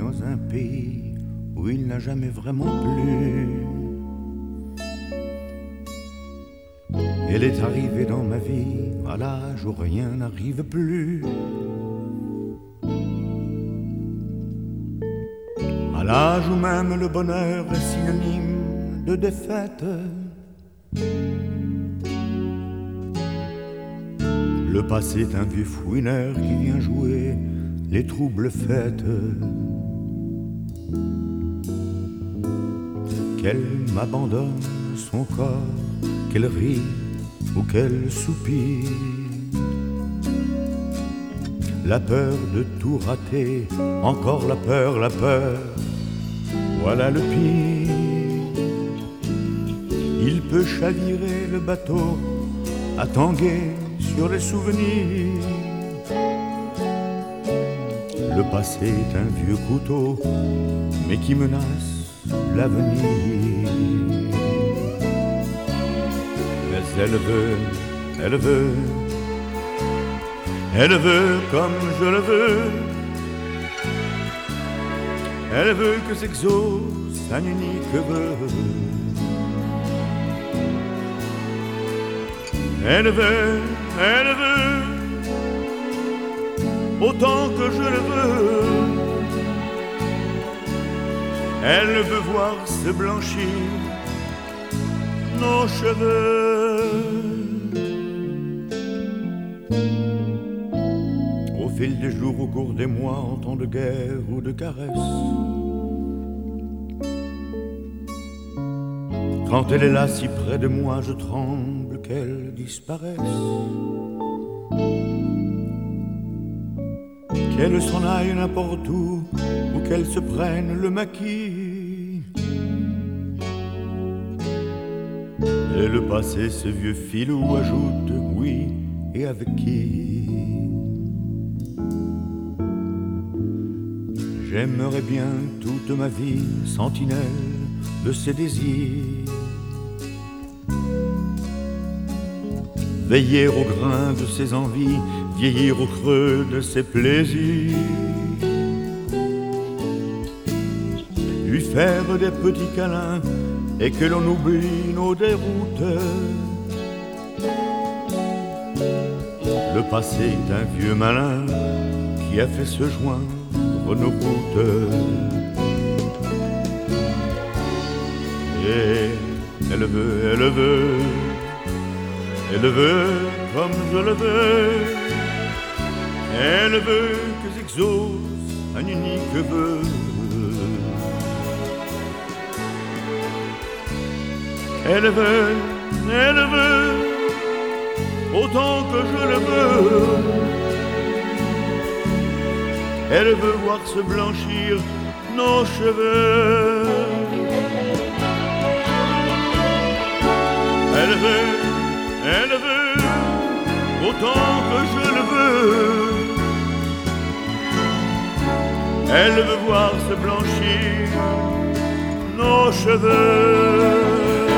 dans un pays où il n'a jamais vraiment plu. Elle est arrivée dans ma vie à l'âge où rien n'arrive plus. À l'âge où même le bonheur est synonyme de défaite. Le passé est un vieux fouineur qui vient jouer les troubles fêtes. Qu'elle m'abandonne son corps, qu'elle rit ou qu'elle soupire. La peur de tout rater, encore la peur, voilà le pire. Il peut chavirer le bateau à tanguer sur les souvenirs. Le passé est un vieux couteau, mais qui menace l'avenir. Mais elle veut comme je le veux. Elle veut que s'exauce un unique vœu. Elle veut autant que je le veux. Elle veut voir se blanchir nos cheveux. Au fil des jours, au cours des mois, en temps de guerre ou de caresse, quand elle est là si près de moi, je tremble qu'elle disparaisse. Qu'elle s'en aille n'importe où, ou qu'elle se prenne le maquis. Et le passé, ce vieux filou, ajoute oui, et avec qui? J'aimerais bien toute ma vie, sentinelle de ses désirs, veiller au grain de ses envies, vieillir au creux de ses plaisirs, lui faire des petits câlins et que l'on oublie nos déroutes. Le passé est un vieux malin qui a fait se joindre nos routes. Et elle veut comme je le veux. Elle veut que j'exauce un unique vœu. Elle veut autant que je le veux. Elle veut voir se blanchir nos cheveux. Elle veut autant que je le veux. Elle veut voir se blanchir nos cheveux.